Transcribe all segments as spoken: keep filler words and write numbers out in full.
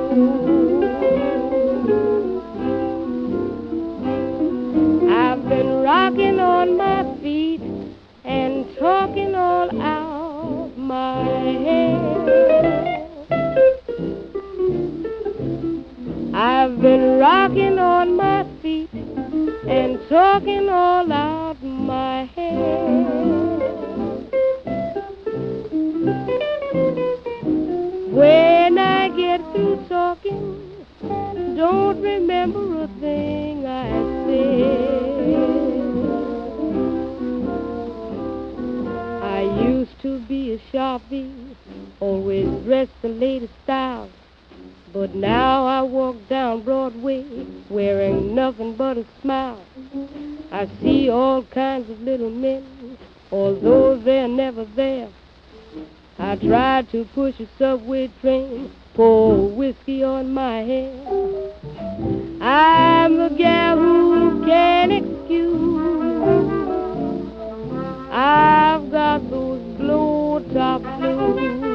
I've been rocking on my feet and talking all out my head. I've been rocking on my feet and talking all out my head. When I get through talking, don't remember a thing I said. I used to be a sharpie, always dressed the latest style. But now I walk down Broadway wearing nothing but a smile. I see all kinds of little men, although they're never there. I try to push a subway train, pour whiskey on my head. I'm the gal who can't excuse. I've got those blow-top blues.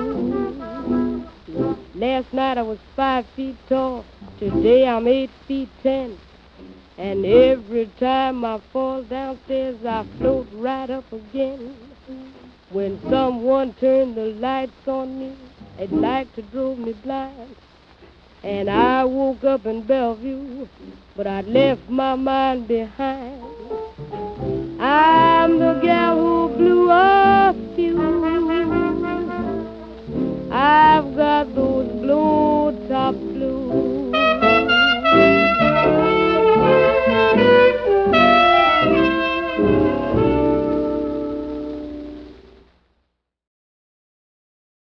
Last night I was five feet tall, today I'm eight feet ten. And every time I fall downstairs, I float right up again. When someone turned the lights on me, it like to drove me blind. And I woke up in Bellevue, but I left my mind behind. I'm the gal